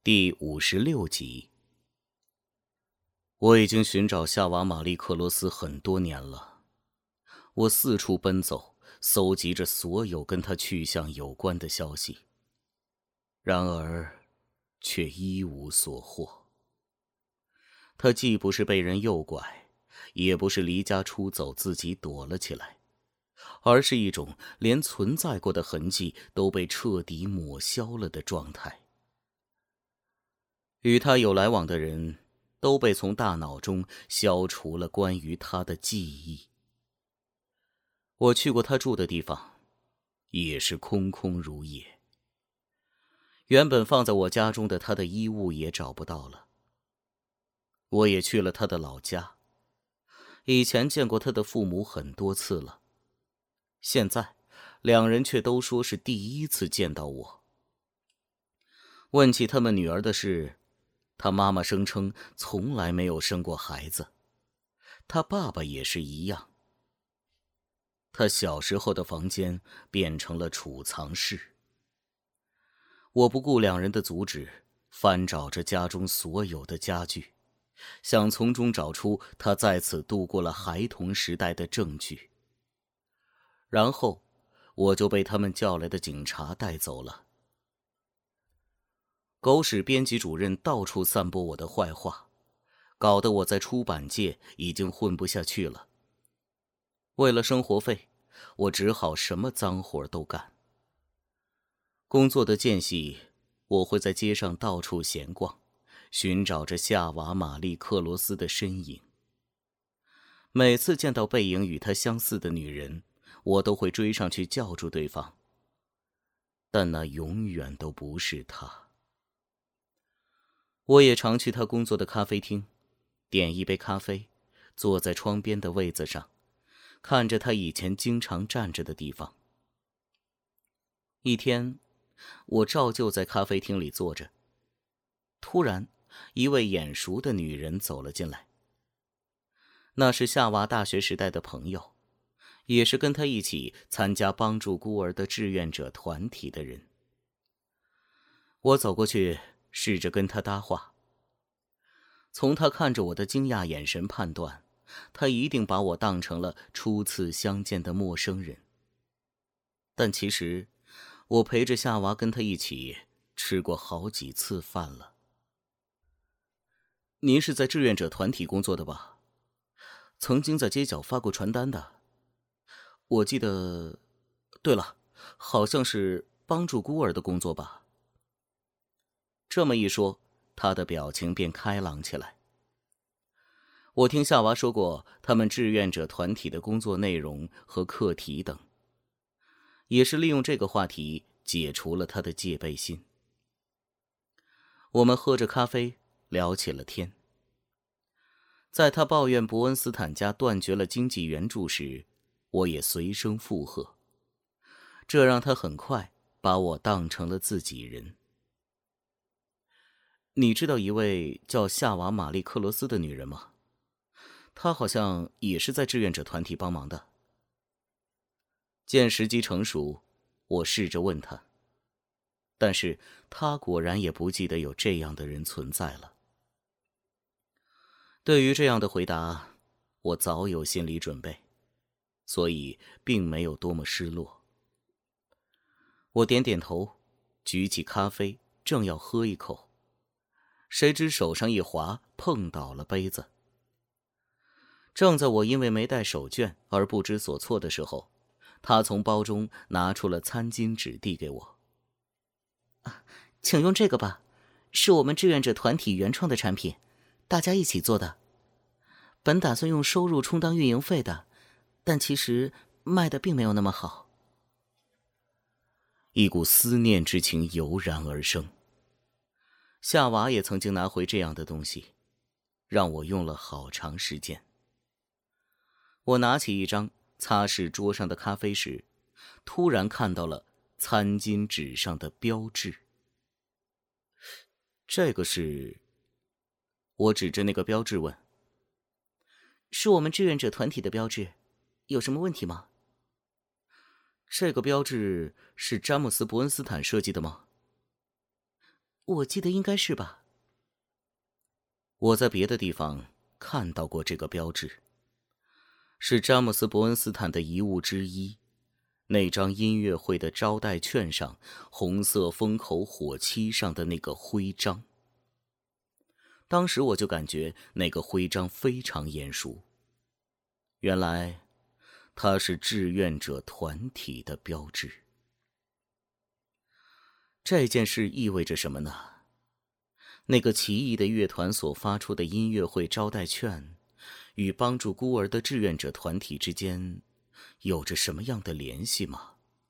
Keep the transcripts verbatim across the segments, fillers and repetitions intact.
第五十六集。我已经寻找夏娃·玛丽·克罗斯很多年了，我四处奔走，搜集着所有跟他去向有关的消息，然而却一无所获。他既不是被人诱拐，也不是离家出走自己躲了起来，而是一种连存在过的痕迹都被彻底抹消了的状态。与他有来往的人都被从大脑中消除了关于他的记忆。我去过他住的地方，也是空空如也。原本放在我家中的他的衣物也找不到了。我也去了他的老家，以前见过他的父母很多次了，现在两人却都说是第一次见到我。问起他们女儿的事，他妈妈声称从来没有生过孩子，他爸爸也是一样。他小时候的房间变成了储藏室。我不顾两人的阻止，翻找着家中所有的家具，想从中找出他在此度过了孩童时代的证据。然后我就被他们叫来的警察带走了。狗屎编辑主任到处散播我的坏话，搞得我在出版界已经混不下去了。为了生活费，我只好什么脏活都干。工作的间隙，我会在街上到处闲逛，寻找着夏娃·玛丽·克罗斯的身影。每次见到背影与她相似的女人，我都会追上去叫住对方，但那永远都不是她。我也常去他工作的咖啡厅，点一杯咖啡，坐在窗边的位子上，看着他以前经常站着的地方。一天，我照旧在咖啡厅里坐着，突然，一位眼熟的女人走了进来。那是夏娃大学时代的朋友，也是跟他一起参加帮助孤儿的志愿者团体的人。我走过去，试着跟他搭话。从他看着我的惊讶眼神判断，他一定把我当成了初次相见的陌生人。但其实，我陪着夏娃跟他一起吃过好几次饭了。您是在志愿者团体工作的吧？曾经在街角发过传单的。我记得，对了，好像是帮助孤儿的工作吧？这么一说，他的表情便开朗起来。我听夏娃说过他们志愿者团体的工作内容和课题等，也是利用这个话题解除了他的戒备心。我们喝着咖啡，聊起了天。在他抱怨伯恩斯坦家断绝了经济援助时，我也随声附和，这让他很快把我当成了自己人。你知道一位叫夏娃·玛丽·克罗斯的女人吗？她好像也是在志愿者团体帮忙的。见时机成熟，我试着问她，但是她果然也不记得有这样的人存在了。对于这样的回答，我早有心理准备，所以并没有多么失落。我点点头，举起咖啡，正要喝一口，谁知手上一滑，碰倒了杯子。正在我因为没带手绢而不知所措的时候，他从包中拿出了餐巾纸递给我。啊，请用这个吧，是我们志愿者团体原创的产品，大家一起做的。本打算用收入充当运营费的，但其实卖的并没有那么好。一股思念之情油然而生。夏娃也曾经拿回这样的东西，让我用了好长时间。我拿起一张，擦拭桌上的咖啡时，突然看到了餐巾纸上的标志。这个是……我指着那个标志问：“是我们志愿者团体的标志，有什么问题吗？”这个标志是詹姆斯·伯恩斯坦设计的吗？ 我记得应该是吧。我在别的地方看到过这个标志，是詹姆斯·伯恩斯坦的遗物之一。那张音乐会的招待券上，红色封口火漆上的那个徽章。当时我就感觉那个徽章非常眼熟，原来它是志愿者团体的标志。这件事意味着什么呢？那个奇异的乐团所发出的音乐会招待券，与帮助孤儿的志愿者团体之间有着什么样的联系吗？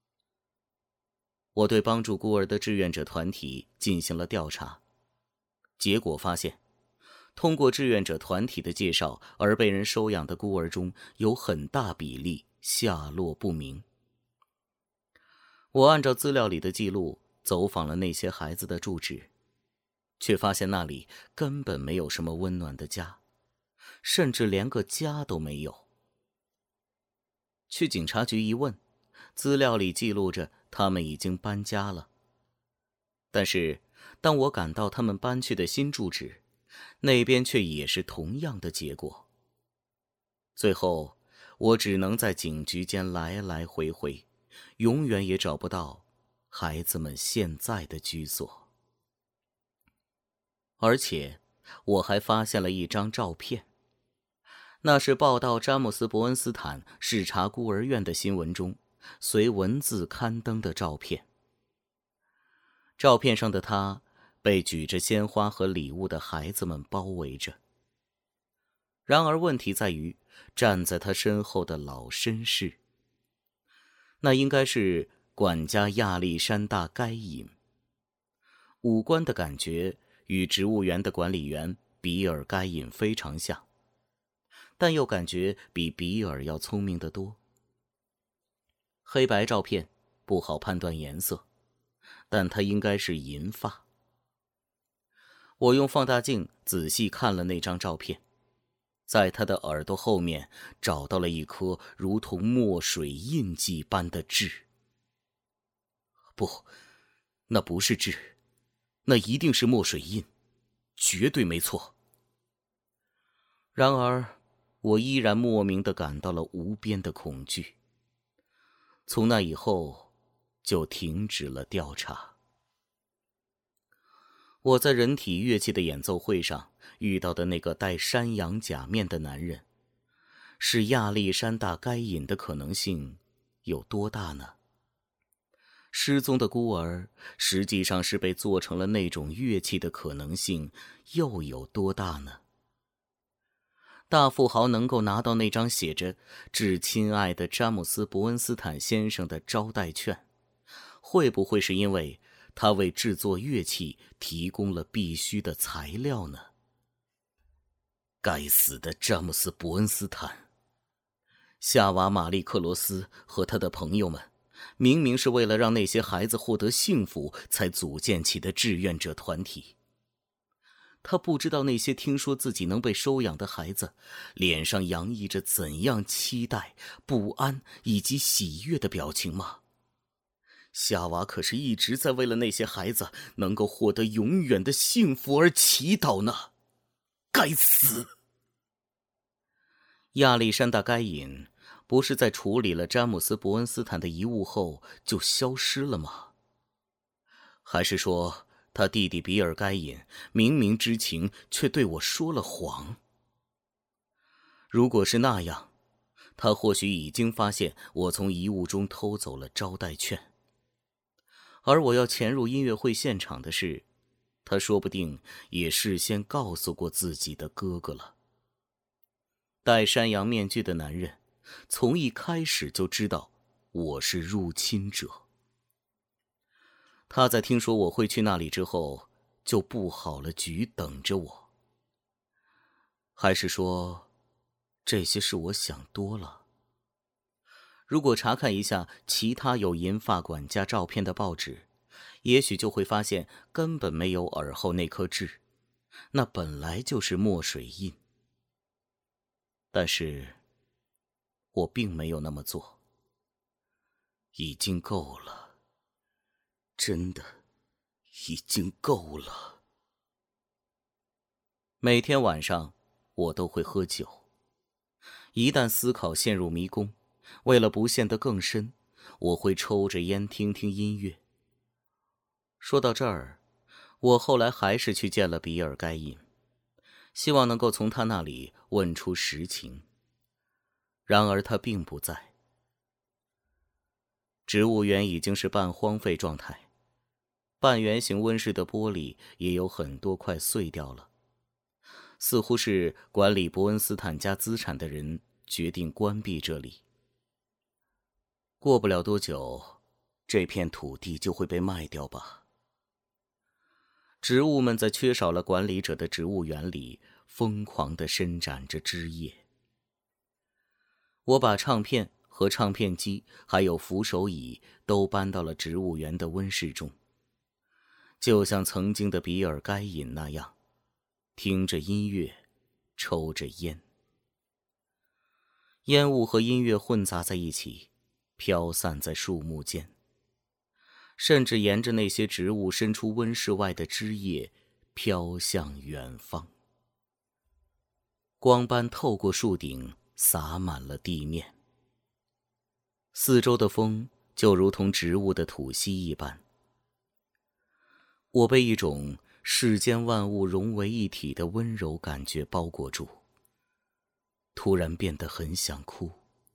我对帮助孤儿的志愿者团体进行了调查，结果发现，通过志愿者团体的介绍而被人收养的孤儿中，有很大比例下落不明。我按照资料里的记录走访了那些孩子的住址，却发现那里根本没有什么温暖的家，甚至连个家都没有。去警察局一问，资料里记录着他们已经搬家了。但是当我赶到他们搬去的新住址，那边却也是同样的结果。最后我只能在警局间来来回回，永远也找不到孩子们现在的居所。而且我还发现了一张照片，那是报道詹姆斯·伯恩斯坦视察孤儿院的新闻中随文字刊登的照片。照片上的他被举着鲜花和礼物的孩子们包围着。然而问题在于，站在他身后的老绅士，那应该是管家亚历山大·该隐。五官的感觉与植物园的管理员比尔·该隐非常像，但又感觉比比尔要聪明得多。黑白照片不好判断颜色，但他应该是银发。我用放大镜仔细看了那张照片，在他的耳朵后面找到了一颗如同墨水印记般的痣。不，那不是痣，那一定是墨水印，绝对没错。然而我依然莫名地感到了无边的恐惧。从那以后就停止了调查。我在人体乐器的演奏会上遇到的那个戴山羊假面的男人，是亚历山大·该隐的可能性有多大呢？失踪的孤儿实际上是被做成了那种乐器的可能性又有多大呢？大富豪能够拿到那张写着“致亲爱的詹姆斯·伯恩斯坦先生”的招待券，会不会是因为他为制作乐器提供了必须的材料呢？该死的詹姆斯·伯恩斯坦！夏娃·玛丽·克罗斯和他的朋友们，明明是为了让那些孩子获得幸福才组建起的志愿者团体。他不知道那些听说自己能被收养的孩子，脸上洋溢着怎样期待、不安以及喜悦的表情吗？夏娃可是一直在为了那些孩子能够获得永远的幸福而祈祷呢。该死！亚历山大·该隐不是在处理了詹姆斯·伯恩斯坦的遗物后就消失了吗？还是说他弟弟比尔·该隐明明知情，却对我说了谎？如果是那样，他或许已经发现我从遗物中偷走了招待券。而我要潜入音乐会现场的事，他说不定也事先告诉过自己的哥哥了。戴山羊面具的男人，从一开始就知道我是入侵者。他在听说我会去那里之后，就布好了局等着我。还是说，这些是我想多了？如果查看一下其他有银发管家照片的报纸，也许就会发现根本没有耳后那颗痣，那本来就是墨水印。但是我并没有那么做。已经够了，真的已经够了。每天晚上我都会喝酒，一旦思考陷入迷宫，为了不陷得更深，我会抽着烟听听音乐。说到这儿，我后来还是去见了比尔盖因，希望能够从他那里问出实情。然而他并不在。植物园已经是半荒废状态，半圆形温室的玻璃也有很多块碎掉了，似乎是管理伯恩斯坦家资产的人决定关闭这里。过不了多久，这片土地就会被卖掉吧。植物们在缺少了管理者的植物园里疯狂地伸展着枝叶。我把唱片和唱片机还有扶手椅都搬到了植物园的温室中，就像曾经的比尔盖因那样，听着音乐，抽着烟。烟雾和音乐混杂在一起，飘散在树木间，甚至沿着那些植物伸出温室外的枝叶飘向远方。光斑透过树顶洒满了地面，四周的风就如同植物的吐息一般。我被一种世间万物融为一体的温柔感觉包裹住，突然变得很想哭。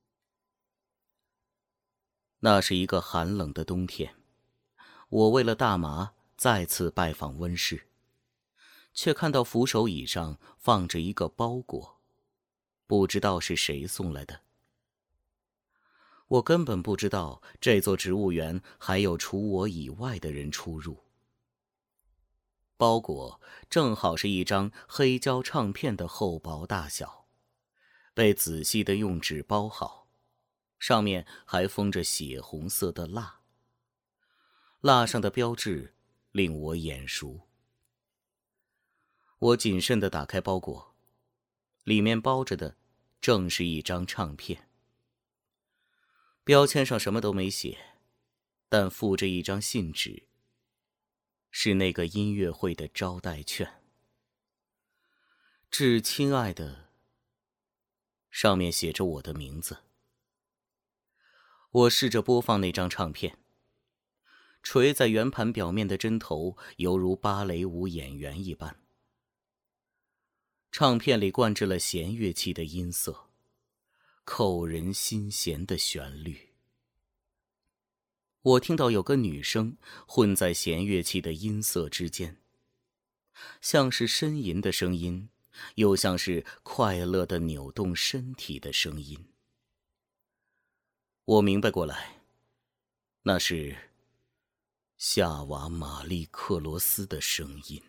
那是一个寒冷的冬天，我为了大麻再次拜访温室，却看到扶手椅上放着一个包裹，不知道是谁送来的。我根本不知道这座植物园还有除我以外的人出入。包裹正好是一张黑胶唱片的厚薄大小，被仔细地用纸包好，上面还封着血红色的蜡。蜡上的标志令我眼熟。我谨慎地打开包裹，里面包着的正是一张唱片。标签上什么都没写，但附着一张信纸，是那个音乐会的招待券。致亲爱的，上面写着我的名字。我试着播放那张唱片，垂在圆盘表面的针头犹如芭蕾舞演员一般。唱片里灌制了弦乐器的音色，扣人心弦的旋律。我听到有个女声混在弦乐器的音色之间，像是呻吟的声音，又像是快乐地扭动身体的声音。我明白过来，那是夏娃·玛丽·克罗斯的声音。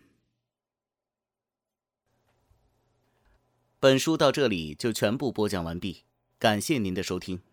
本书到这里就全部播讲完毕，感谢您的收听。